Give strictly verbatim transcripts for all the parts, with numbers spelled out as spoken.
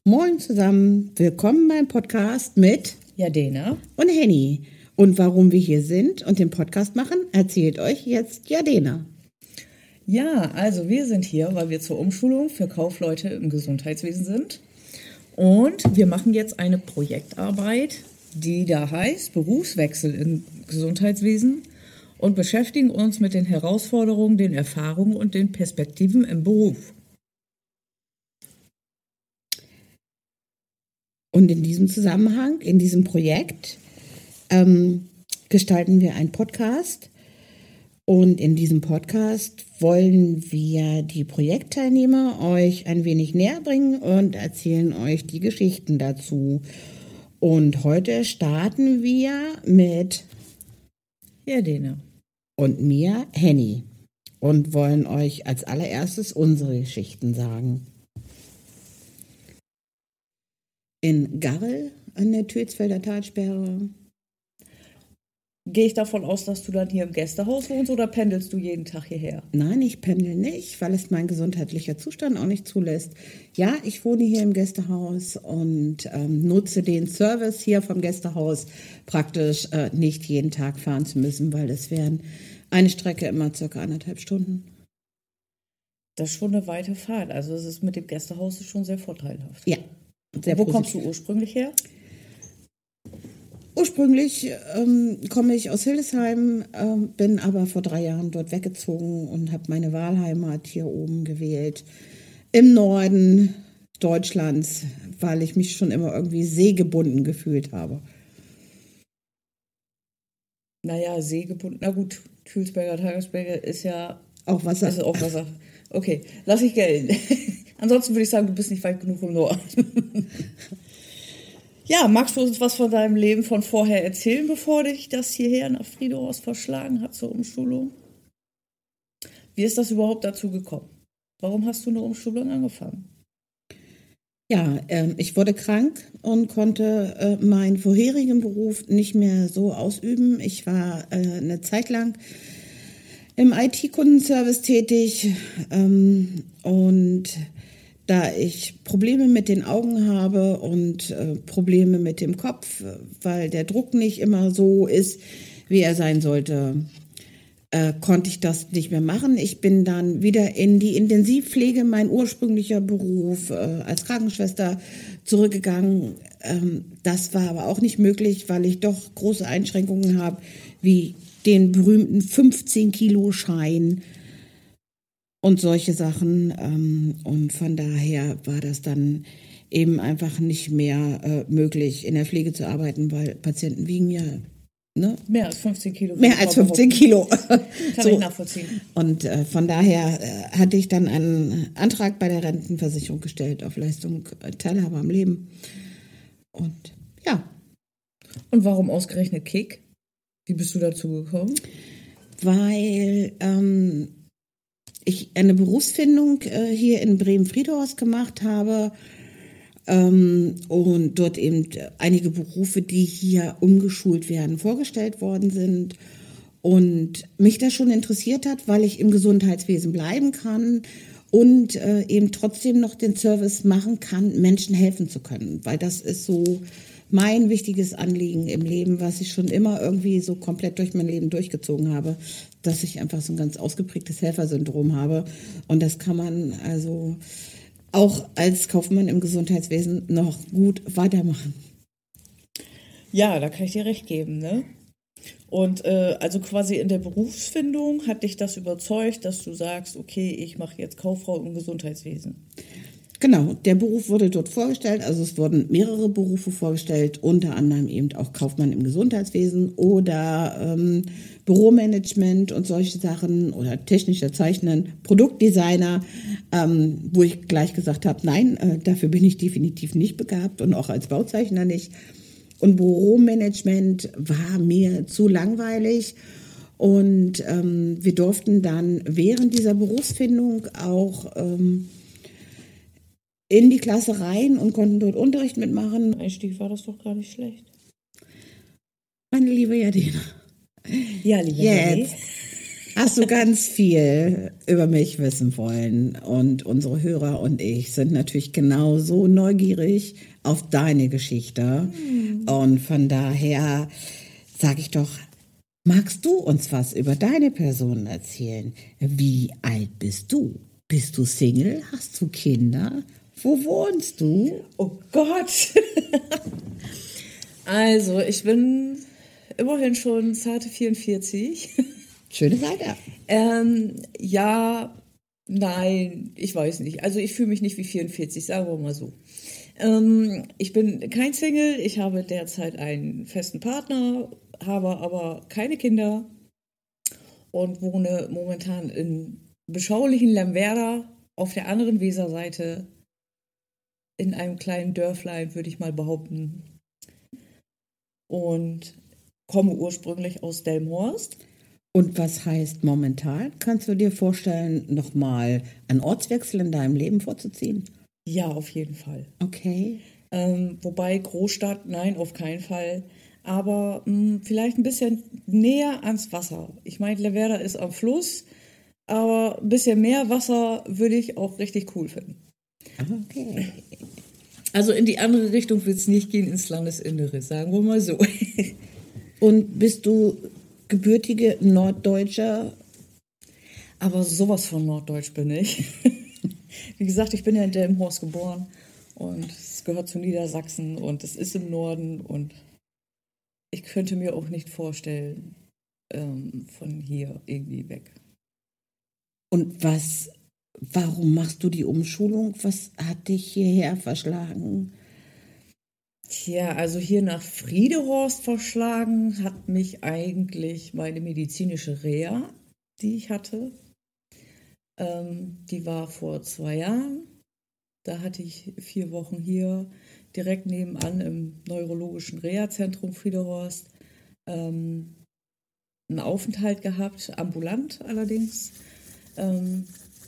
Moin zusammen, willkommen beim Podcast mit Jadena und Henny. Und warum wir hier sind und den Podcast machen, erzählt euch jetzt Jadena. Ja, also wir sind hier, weil wir zur Umschulung für Kaufleute im Gesundheitswesen sind. Und wir machen jetzt eine Projektarbeit, die da heißt Berufswechsel im Gesundheitswesen und beschäftigen uns mit den Herausforderungen, den Erfahrungen und den Perspektiven im Beruf. Und in diesem Zusammenhang, in diesem Projekt, ähm, gestalten wir einen Podcast. Und in diesem Podcast wollen wir die Projektteilnehmer euch ein wenig näher bringen und erzählen euch die Geschichten dazu. Und heute starten wir mit Jadena. und mir, Henny, und wollen euch als allererstes unsere Geschichten sagen. In Garrel an der Tötsfelder Talsperre. Gehe ich davon aus, dass du dann hier im Gästehaus wohnst oder pendelst du jeden Tag hierher? Nein, ich pendel nicht, weil es mein gesundheitlicher Zustand auch nicht zulässt. Ja, ich wohne hier im Gästehaus und ähm, nutze den Service hier vom Gästehaus praktisch äh, nicht jeden Tag fahren zu müssen, weil das wären eine Strecke immer circa anderthalb Stunden. Das ist schon eine weite Fahrt, also es ist mit dem Gästehaus schon sehr vorteilhaft. Ja. Sehr Wo positiv. kommst du ursprünglich her? Ursprünglich ähm, komme ich aus Hildesheim, ähm, bin aber vor drei Jahren dort weggezogen und habe meine Wahlheimat hier oben gewählt. Im Norden Deutschlands, weil ich mich schon immer irgendwie seegebunden gefühlt habe. Naja, seegebunden. Na gut, Tülsberger, Tagesberger ist ja Auch Wasser. ist auch Wasser. Okay, lass ich gelten. Ansonsten würde ich sagen, du bist nicht weit genug im Norden. Ja, magst du uns was von deinem Leben von vorher erzählen, bevor dich das hierher nach Friedehorst verschlagen hat zur Umschulung? Wie ist das überhaupt dazu gekommen? Warum hast du eine Umschulung angefangen? Ja, äh, ich wurde krank und konnte äh, meinen vorherigen Beruf nicht mehr so ausüben. Ich war äh, eine Zeit lang im I T-Kundenservice tätig ähm, und da ich Probleme mit den Augen habe und äh, Probleme mit dem Kopf, weil der Druck nicht immer so ist, wie er sein sollte, äh, konnte ich das nicht mehr machen. Ich bin dann wieder in die Intensivpflege, mein ursprünglicher Beruf äh, als Krankenschwester, zurückgegangen. Ähm, das war aber auch nicht möglich, weil ich doch große Einschränkungen habe, wie den berühmten fünfzehn Kilo Schein und solche Sachen. Ähm, und von daher war das dann eben einfach nicht mehr äh, möglich, in der Pflege zu arbeiten, weil Patienten wiegen ja ne? Mehr als fünfzehn Kilo. Mehr als fünfzehn Kilo. Kann so. ich nachvollziehen. Und äh, von daher äh, hatte ich dann einen Antrag bei der Rentenversicherung gestellt auf Leistung äh, Teilhabe am Leben. Und ja. Und warum ausgerechnet Kick? Wie bist du dazu gekommen? Weil ähm, ich eine Berufsfindung äh, hier in Bremen-Friedhorst gemacht habe ähm, und dort eben einige Berufe, die hier umgeschult werden, vorgestellt worden sind. Und mich das schon interessiert hat, weil ich im Gesundheitswesen bleiben kann und äh, eben trotzdem noch den Service machen kann, Menschen helfen zu können. Weil das ist so mein wichtiges Anliegen im Leben, was ich schon immer irgendwie so komplett durch mein Leben durchgezogen habe, dass ich einfach so ein ganz ausgeprägtes Helfersyndrom habe. Und das kann man also auch als Kaufmann im Gesundheitswesen noch gut weitermachen. Ja, da kann ich dir recht geben, ne? Und äh, also quasi in der Berufsfindung hat dich das überzeugt, dass du sagst, okay, ich mache jetzt Kauffrau im Gesundheitswesen. Genau, der Beruf wurde dort vorgestellt, also es wurden mehrere Berufe vorgestellt, unter anderem eben auch Kaufmann im Gesundheitswesen oder ähm, Büromanagement und solche Sachen oder technischer Zeichnen, Produktdesigner, ähm, wo ich gleich gesagt habe, nein, äh, dafür bin ich definitiv nicht begabt und auch als Bauzeichner nicht. Und Büromanagement war mir zu langweilig. Und ähm, wir durften dann während dieser Berufsfindung auch ähm, in die Klasse rein und konnten dort Unterricht mitmachen. Einstieg war das doch gar nicht schlecht. Meine liebe Jadena. Ja, liebe Jetzt. hast du ganz viel über mich wissen wollen. Und unsere Hörer und ich sind natürlich genauso neugierig auf deine Geschichte. Hm. Und von daher sage ich doch, magst du uns was über deine Person erzählen? Wie alt bist du? Bist du Single? Hast du Kinder? Wo wohnst du? Oh Gott! Also, ich bin immerhin schon zarte vierundvierzig. Schönes Alter. Ähm, ja, nein, ich weiß nicht. Also ich fühle mich nicht wie vierundvierzig, sagen wir mal so. Ähm, ich bin kein Single, ich habe derzeit einen festen Partner, habe aber keine Kinder und wohne momentan in beschaulichen Lemwerder auf der anderen Weserseite in einem kleinen Dörflein, würde ich mal behaupten. Und komme ursprünglich aus Delmenhorst. Und was heißt momentan? Kannst du dir vorstellen, nochmal einen Ortswechsel in deinem Leben vorzuziehen? Ja, auf jeden Fall. Okay. Ähm, wobei Großstadt, nein, auf keinen Fall. Aber mh, vielleicht ein bisschen näher ans Wasser. Ich meine, Lemwerder ist am Fluss, aber ein bisschen mehr Wasser würde ich auch richtig cool finden. Okay. Also in die andere Richtung wird es nicht gehen, ins Landesinnere, sagen wir mal so. Und bist du gebürtige Norddeutsche? Aber sowas von Norddeutsch bin ich. Wie gesagt, ich bin ja in Delmenhorst geboren und es gehört zu Niedersachsen und es ist im Norden und ich könnte mir auch nicht vorstellen, ähm, von hier irgendwie weg. Und was, warum machst du die Umschulung? Was hat dich hierher verschlagen? Tja, also hier nach Friedehorst verschlagen hat mich eigentlich meine medizinische Reha, die ich hatte. Ähm, die war vor zwei Jahren. Da hatte ich vier Wochen hier direkt nebenan im neurologischen Reha-Zentrum Friedehorst ähm, einen Aufenthalt gehabt, ambulant allerdings. Ähm,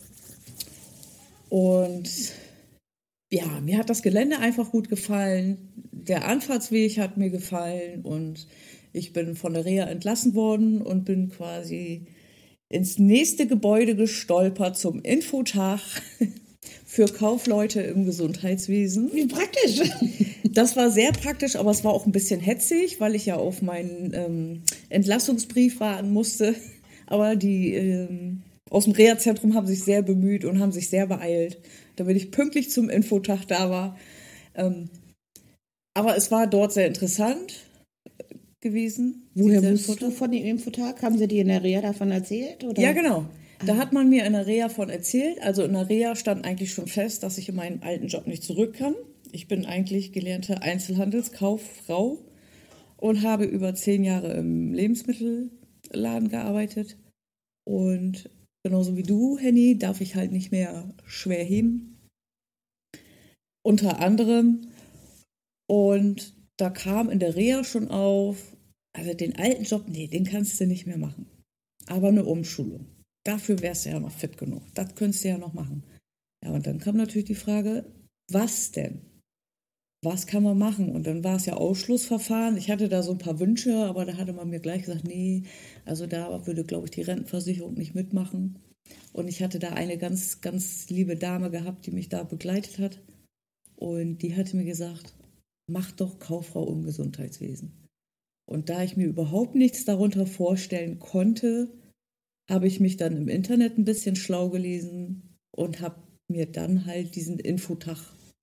und ja, mir hat das Gelände einfach gut gefallen. Der Anfahrtsweg hat mir gefallen und ich bin von der Reha entlassen worden und bin quasi ins nächste Gebäude gestolpert zum Infotag für Kaufleute im Gesundheitswesen. Wie praktisch. Das war sehr praktisch, aber es war auch ein bisschen hetzig, weil ich ja auf meinen ähm, Entlassungsbrief warten musste. Aber die ähm, aus dem Reha-Zentrum haben sich sehr bemüht und haben sich sehr beeilt, damit ich pünktlich zum Infotag da war. Ähm, aber es war dort sehr interessant gewesen. Woher wusstest du von dem Infotag? Haben sie dir in der Reha davon erzählt? Oder? Ja, genau. Da hat man mir in der Reha von erzählt. Also in der Reha stand eigentlich schon fest, dass ich in meinen alten Job nicht zurück kann. Ich bin eigentlich gelernte Einzelhandelskauffrau und habe über zehn Jahre im Lebensmittelladen gearbeitet. Und genauso wie du, Henny, darf ich halt nicht mehr schwer heben. Unter anderem. Und da kam in der Reha schon auf, also den alten Job, nee, den kannst du nicht mehr machen. Aber eine Umschulung. Dafür wärst du ja noch fit genug. Das könntest du ja noch machen. Ja, und dann kam natürlich die Frage, was denn? Was kann man machen? Und dann war es ja Ausschlussverfahren. Ich hatte da so ein paar Wünsche, aber da hatte man mir gleich gesagt, nee, also da würde, glaube ich, die Rentenversicherung nicht mitmachen. Und ich hatte da eine ganz, ganz liebe Dame gehabt, die mich da begleitet hat. Und die hatte mir gesagt, mach doch Kauffrau im Gesundheitswesen. Und da ich mir überhaupt nichts darunter vorstellen konnte, habe ich mich dann im Internet ein bisschen schlau gelesen und habe mir dann halt diesen Infotag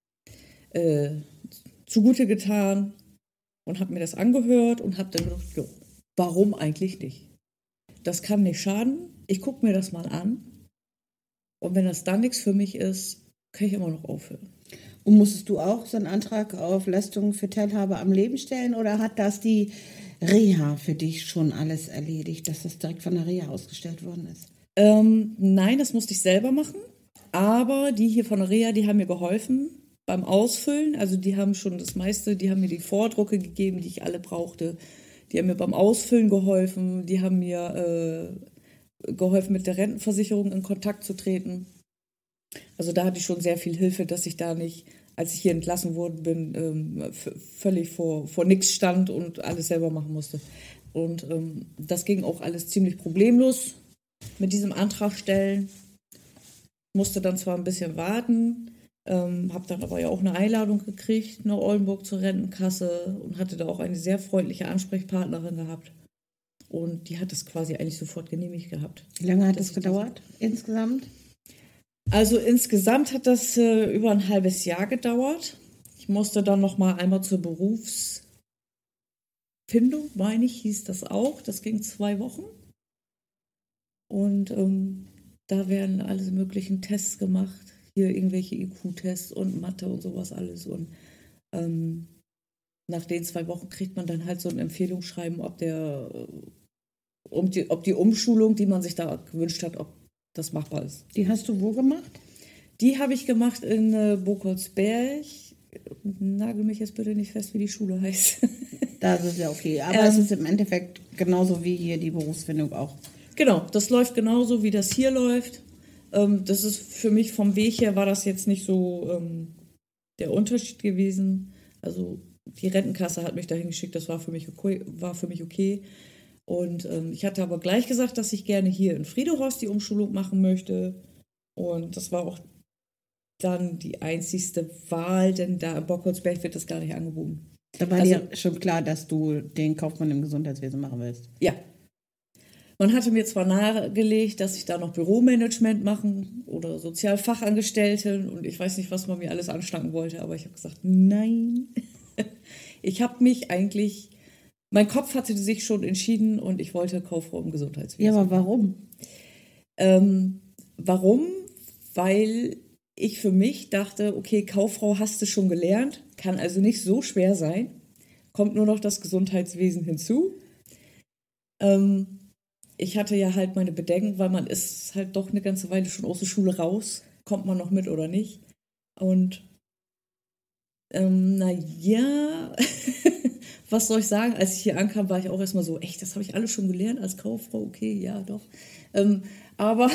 äh, zugute getan und habe mir das angehört und habe dann gedacht, jo, warum eigentlich nicht? Das kann nicht schaden, ich gucke mir das mal an und wenn das dann nichts für mich ist, kann ich immer noch aufhören. Und musstest du auch so einen Antrag auf Leistungen für Teilhabe am Leben stellen oder hat das die Reha für dich schon alles erledigt, dass das direkt von der Reha ausgestellt worden ist? Ähm, nein, das musste ich selber machen, aber die hier von der Reha, die haben mir geholfen beim Ausfüllen, also die haben schon das meiste, die haben mir die Vordrucke gegeben, die ich alle brauchte, die haben mir beim Ausfüllen geholfen, die haben mir äh, geholfen, mit der Rentenversicherung in Kontakt zu treten. Also da hatte ich schon sehr viel Hilfe, dass ich da nicht, als ich hier entlassen worden bin, ähm, f- völlig vor, vor nichts stand und alles selber machen musste. Und ähm, das ging auch alles ziemlich problemlos. mit diesem Antrag stellen. Musste dann zwar ein bisschen warten, ähm, habe dann aber ja auch eine Einladung gekriegt nach Oldenburg zur Rentenkasse und hatte da auch eine sehr freundliche Ansprechpartnerin gehabt. Und die hat das quasi eigentlich sofort genehmigt gehabt. Wie lange hat das gedauert insgesamt? Also insgesamt hat das äh, über ein halbes Jahr gedauert. Ich musste dann noch mal einmal zur Berufsfindung, meine ich, hieß das auch. Das ging zwei Wochen. Und ähm, da werden alle möglichen Tests gemacht. Hier irgendwelche I Q-Tests und Mathe und sowas alles. Und ähm, nach den zwei Wochen kriegt man dann halt so ein Empfehlungsschreiben, ob der, um die, ob die Umschulung, die man sich da gewünscht hat, ob das machbar ist. Die hast du wo gemacht? Die habe ich gemacht in äh, Burkolsberg. Nagel mich jetzt bitte nicht fest, wie die Schule heißt. Das ist ja okay. Aber Ähm, es ist im Endeffekt genauso wie hier die Berufsfindung auch. Genau, das läuft genauso, wie das hier läuft. Ähm, das ist für mich vom Weg her, war das jetzt nicht so ähm, der Unterschied gewesen. Also die Rentenkasse hat mich dahin geschickt, das war für mich okay. War für mich okay. Und ähm, ich hatte aber gleich gesagt, dass ich gerne hier in Friedehorst die Umschulung machen möchte. Und das war auch dann die einzigste Wahl, denn da in Burkolsberg wird das gar nicht angeboten. Da war Also- dir schon klar, dass du den Kaufmann im Gesundheitswesen machen willst. Ja. Man hatte mir zwar nahegelegt, dass ich da noch Büromanagement machen oder Sozialfachangestellte und ich weiß nicht, was man mir alles anschnacken wollte, aber ich habe gesagt, nein. Ich habe mich eigentlich, mein Kopf hatte sich schon entschieden und ich wollte Kauffrau im Gesundheitswesen. Ja, aber warum? Ähm, warum? Weil ich für mich dachte, okay, Kauffrau hast du schon gelernt, kann also nicht so schwer sein, kommt nur noch das Gesundheitswesen hinzu. Ähm, ich hatte ja halt meine Bedenken, weil man ist halt doch eine ganze Weile schon aus der Schule raus, kommt man noch mit oder nicht. Und ähm, naja, was soll ich sagen, als ich hier ankam, war ich auch erstmal so, echt, das habe ich alles schon gelernt als Kauffrau, okay, ja doch. Ähm, aber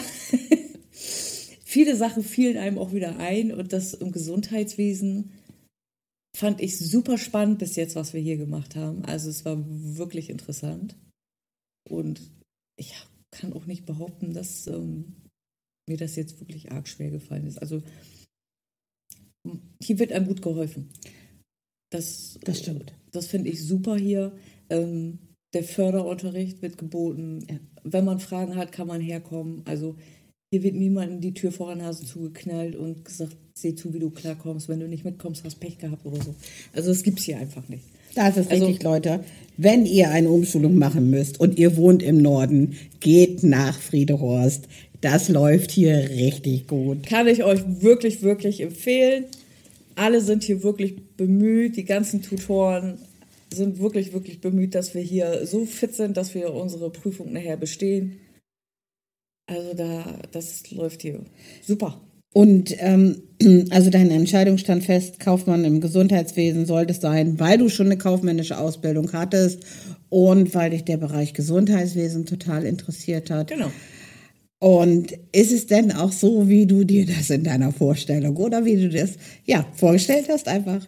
viele Sachen fielen einem auch wieder ein und das im Gesundheitswesen fand ich super spannend bis jetzt, was wir hier gemacht haben. Also es war wirklich interessant und ich kann auch nicht behaupten, dass ähm, mir das jetzt wirklich arg schwer gefallen ist. Also hier wird einem gut geholfen. Das, Das stimmt. Das finde ich super hier. Ähm, der Förderunterricht wird geboten. Ja. Wenn man Fragen hat, kann man herkommen. Also hier wird niemandem die Tür vor der Nase zugeknallt und gesagt, seh zu, wie du klarkommst. Wenn du nicht mitkommst, hast Pech gehabt oder so. Also das gibt es hier einfach nicht. Das ist Also- richtig, Leute. Wenn ihr eine Umschulung machen müsst und ihr wohnt im Norden, geht nach Friedehorst. Das läuft hier richtig gut. Kann ich euch wirklich, wirklich empfehlen. Alle sind hier wirklich bemüht. Die ganzen Tutoren sind wirklich, wirklich bemüht, dass wir hier so fit sind, dass wir unsere Prüfung nachher bestehen. Also da, das läuft hier super. Und ähm, also deine Entscheidung stand fest, Kaufmann im Gesundheitswesen sollte es sein, weil du schon eine kaufmännische Ausbildung hattest und weil dich der Bereich Gesundheitswesen total interessiert hat. Genau. Und ist es denn auch so, wie du dir das in deiner Vorstellung oder wie du das ja vorgestellt hast einfach?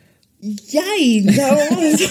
Jein! Also,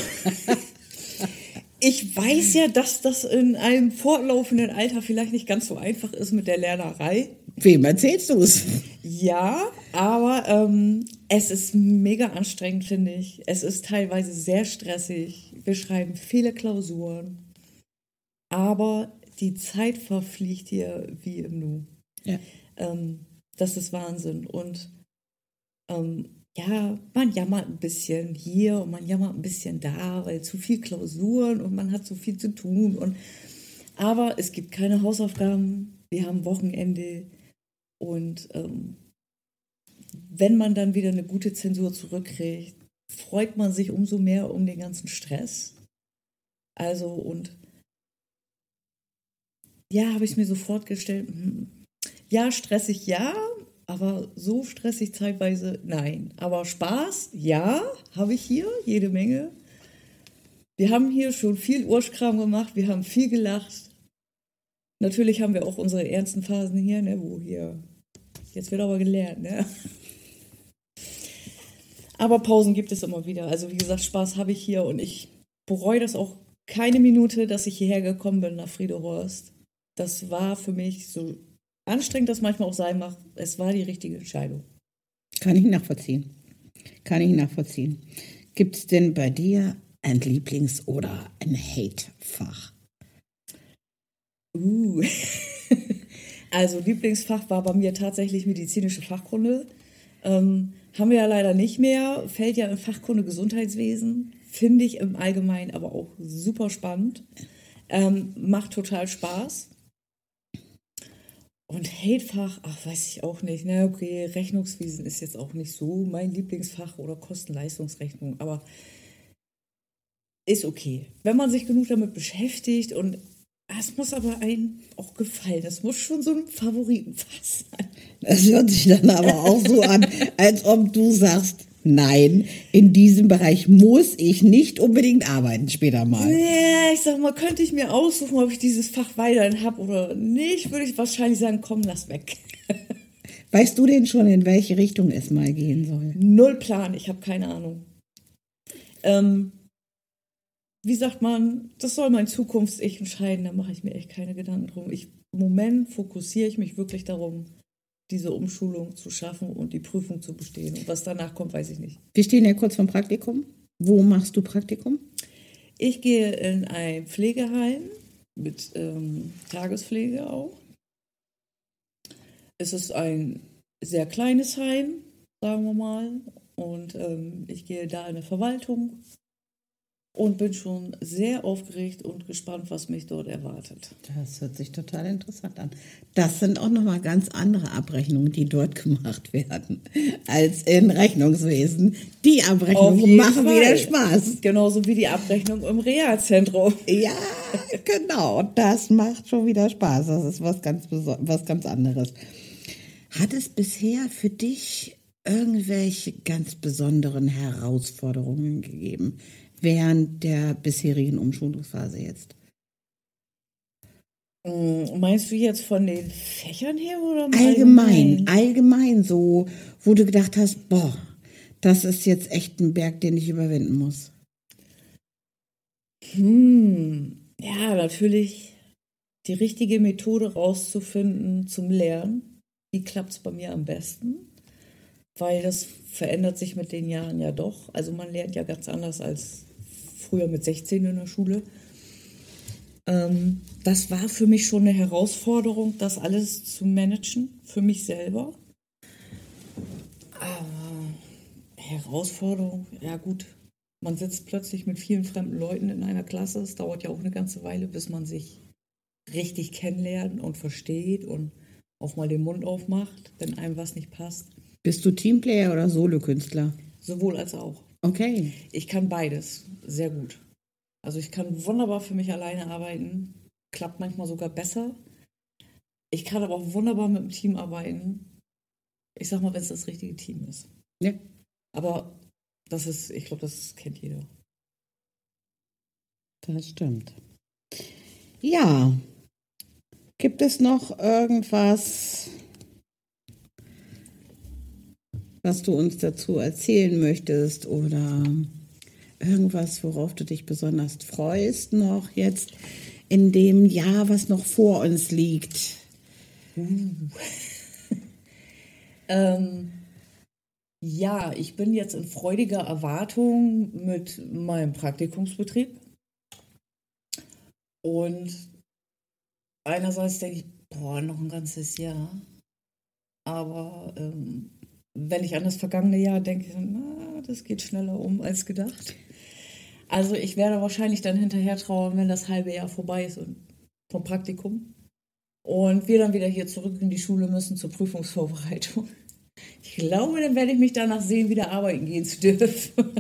ich weiß ja, dass das in einem fortlaufenden Alter vielleicht nicht ganz so einfach ist mit der Lernerei. Wem erzählst du es? Ja, aber ähm, es ist mega anstrengend, finde ich. Es ist teilweise sehr stressig. Wir schreiben viele Klausuren. Aber die Zeit verfliegt hier wie im Nu. Ja. Ähm, das ist Wahnsinn. Und ähm, ja, man jammert ein bisschen hier und man jammert ein bisschen da, weil zu viel Klausuren und man hat so viel zu tun. Und, aber es gibt keine Hausaufgaben. Wir haben Wochenende. Und ähm, wenn man dann wieder eine gute Zensur zurückkriegt, freut man sich umso mehr um den ganzen Stress. Also und ja, habe ich mir so vorgestellt, hm, ja, stressig, ja, aber so stressig zeitweise, nein. Aber Spaß, ja, habe ich hier, jede Menge. Wir haben hier schon viel Urschkram gemacht, wir haben viel gelacht. Natürlich haben wir auch unsere ernsten Phasen hier, ne, wo hier, jetzt wird aber gelernt, ne. Aber Pausen gibt es immer wieder. Also wie gesagt, Spaß habe ich hier und ich bereue das auch keine Minute, dass ich hierher gekommen bin nach Friedehorst. das war für mich so anstrengend, das manchmal auch sein mag. Es war die richtige Entscheidung. Kann ich nachvollziehen. Kann ich nachvollziehen. Gibt es denn bei dir ein Lieblings- oder ein Hate-Fach? Uh. Also Lieblingsfach war bei mir tatsächlich medizinische Fachkunde. Ähm, haben wir ja leider nicht mehr. Fällt ja in Fachkunde Gesundheitswesen. Finde ich im Allgemeinen aber auch super spannend. Ähm, macht total Spaß. Und Hatefach, ach, weiß ich auch nicht. Na, okay, Rechnungswesen ist jetzt auch nicht so mein Lieblingsfach oder Kosten-Leistungsrechnung, aber ist okay. Wenn man sich genug damit beschäftigt und es muss aber einem auch gefallen. Das muss schon so ein Favoritenfach sein. Das hört sich dann aber auch so an, als ob du sagst, nein, in diesem Bereich muss ich nicht unbedingt arbeiten später mal. Nee, ich sag mal, könnte ich mir aussuchen, ob ich dieses Fach weiterhin habe oder nicht, würde ich wahrscheinlich sagen, komm, lass weg. Weißt du denn schon, in welche Richtung es mal gehen soll? Null Plan, ich habe keine Ahnung. Ähm, wie sagt man, das soll mein Zukunfts-Ich entscheiden, da mache ich mir echt keine Gedanken drum. Ich, im Moment fokussiere ich mich wirklich darum, diese Umschulung zu schaffen und die Prüfung zu bestehen. Und was danach kommt, weiß ich nicht. Wir stehen ja kurz vom Praktikum. Wo machst du Praktikum? Ich gehe in ein Pflegeheim mit ähm, Tagespflege auch. Es ist ein sehr kleines Heim, sagen wir mal. Und ähm, ich gehe da in eine Verwaltung und bin schon sehr aufgeregt und gespannt, was mich dort erwartet. Das hört sich total interessant an. Das sind auch nochmal ganz andere Abrechnungen, die dort gemacht werden, als in Rechnungswesen. Die Abrechnungen machen Fall. wieder Spaß. Genauso wie die Abrechnung im Reha-Zentrum. Ja, genau. Das macht schon wieder Spaß. Das ist was ganz, was ganz anderes. Hat es bisher für dich irgendwelche ganz besonderen Herausforderungen gegeben während der bisherigen Umschulungsphase jetzt? Meinst du jetzt von den Fächern her oder im Allgemein, Allgemeinen? allgemein so, wo du gedacht hast, boah, das ist jetzt echt ein Berg, den ich überwinden muss. Hm, ja, natürlich die richtige Methode rauszufinden zum Lernen. Wie klappt es bei mir am besten? Weil das verändert sich mit den Jahren ja doch. Also man lernt ja ganz anders als früher mit sechzehn in der Schule. Ähm, das war für mich schon eine Herausforderung, das alles zu managen, für mich selber. Aber Herausforderung, ja gut, man sitzt plötzlich mit vielen fremden Leuten in einer Klasse. Es dauert ja auch eine ganze Weile, bis man sich richtig kennenlernt und versteht und auch mal den Mund aufmacht, wenn einem was nicht passt. Bist du Teamplayer oder Solokünstler? Sowohl als auch. Okay. Ich kann beides sehr gut. Also ich kann wunderbar für mich alleine arbeiten, klappt manchmal sogar besser. Ich kann aber auch wunderbar mit dem Team arbeiten. Ich sag mal, wenn es das richtige Team ist. Ja. Aber das ist, ich glaube, das kennt jeder. Das stimmt. Ja. Gibt es noch irgendwas, was du uns dazu erzählen möchtest oder irgendwas, worauf du dich besonders freust noch jetzt in dem Jahr, was noch vor uns liegt? Uh. ähm, ja, ich bin jetzt in freudiger Erwartung mit meinem Praktikumsbetrieb. Und einerseits denke ich, boah, noch ein ganzes Jahr. Aber ähm, wenn ich an das vergangene Jahr denke, na, das geht schneller um als gedacht. Also ich werde wahrscheinlich dann hinterher trauern, wenn das halbe Jahr vorbei ist und vom Praktikum. Und wir dann wieder hier zurück in die Schule müssen zur Prüfungsvorbereitung. Ich glaube, dann werde ich mich danach sehen, wieder arbeiten gehen zu dürfen.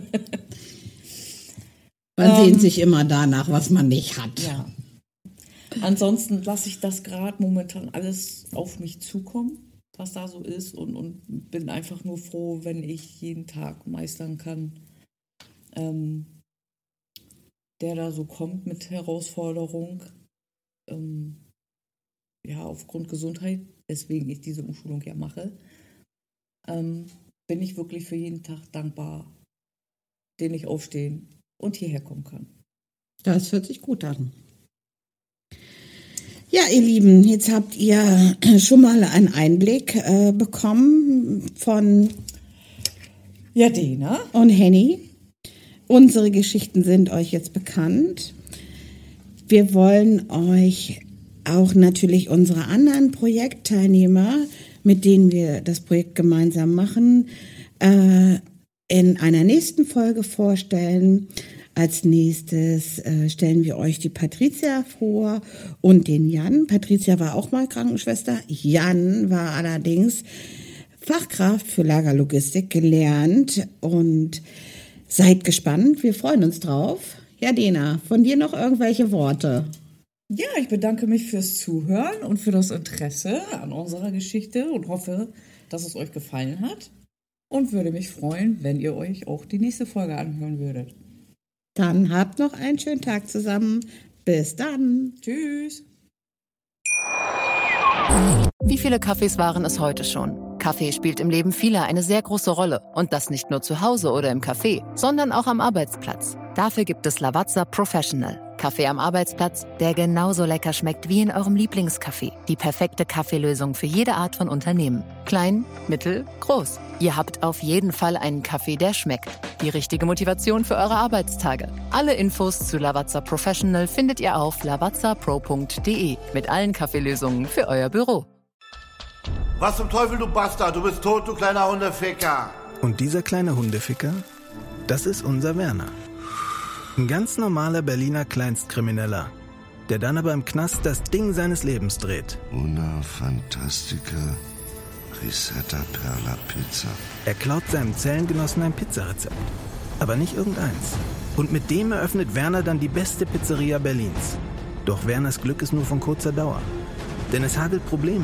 Man ähm, sehnt sich immer danach, was man nicht hat. Ja. Ansonsten lasse ich das gerade momentan alles auf mich zukommen, was da so ist, und, und bin einfach nur froh, wenn ich jeden Tag meistern kann, ähm, der da so kommt mit Herausforderung. Ähm, ja, aufgrund Gesundheit, weswegen ich diese Umschulung ja mache, ähm, bin ich wirklich für jeden Tag dankbar, den ich aufstehen und hierher kommen kann. Das hört sich gut an. Ja, ihr Lieben, jetzt habt ihr schon mal einen Einblick äh, bekommen von Jadena und Henny. Unsere Geschichten sind euch jetzt bekannt. Wir wollen euch auch natürlich unsere anderen Projektteilnehmer, mit denen wir das Projekt gemeinsam machen, äh, in einer nächsten Folge vorstellen. Als nächstes äh, stellen wir euch die Patricia vor und den Jan. Patricia war auch mal Krankenschwester. Jan war allerdings Fachkraft für Lagerlogistik gelernt. Und seid gespannt, wir freuen uns drauf. Jadena, von dir noch irgendwelche Worte? Ja, ich bedanke mich fürs Zuhören und für das Interesse an unserer Geschichte und hoffe, dass es euch gefallen hat. Und würde mich freuen, wenn ihr euch auch die nächste Folge anhören würdet. Dann habt noch einen schönen Tag zusammen. Bis dann. Tschüss. Wie viele Kaffees waren es heute schon? Kaffee spielt im Leben vieler eine sehr große Rolle. Und das nicht nur zu Hause oder im Café, sondern auch am Arbeitsplatz. Dafür gibt es Lavazza Professional. Kaffee am Arbeitsplatz, der genauso lecker schmeckt wie in eurem Lieblingscafé. Die perfekte Kaffeelösung für jede Art von Unternehmen. Klein, mittel, groß. Ihr habt auf jeden Fall einen Kaffee, der schmeckt. Die richtige Motivation für eure Arbeitstage. Alle Infos zu Lavazza Professional findet ihr auf lavazza pro punkt de mit allen Kaffeelösungen für euer Büro. Was zum Teufel, du Bastard? Du bist tot, du kleiner Hundeficker. Und dieser kleine Hundeficker, das ist unser Werner. Ein ganz normaler Berliner Kleinstkrimineller, der dann aber im Knast das Ding seines Lebens dreht. Una Fantastica Risetta Perla Pizza. Er klaut seinem Zellengenossen ein Pizzarezept, aber nicht irgendeins. Und mit dem eröffnet Werner dann die beste Pizzeria Berlins. Doch Werners Glück ist nur von kurzer Dauer, denn es hagelt Probleme.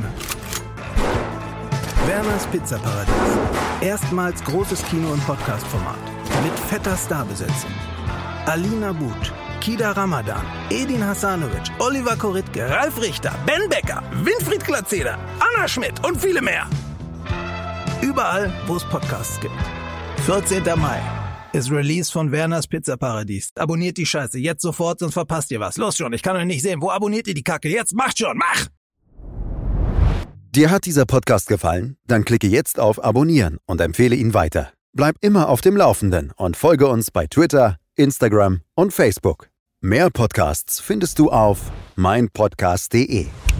Werners Pizzaparadies. Erstmals großes Kino- und Podcast-Format. Mit fetter Starbesetzung. Alina But, Kida Ramadan, Edin Hasanovic, Oliver Koritke, Ralf Richter, Ben Becker, Winfried Glatzeder, Anna Schmidt und viele mehr. Überall, wo es Podcasts gibt. vierzehnter Mai ist Release von Werners Pizzaparadies. Abonniert die Scheiße jetzt sofort, sonst verpasst ihr was. Los schon, ich kann euch nicht sehen. Wo abonniert ihr die Kacke? Jetzt macht schon, mach! Dir hat dieser Podcast gefallen? Dann klicke jetzt auf Abonnieren und empfehle ihn weiter. Bleib immer auf dem Laufenden und folge uns bei Twitter, Instagram und Facebook. Mehr Podcasts findest du auf mein podcast punkt de.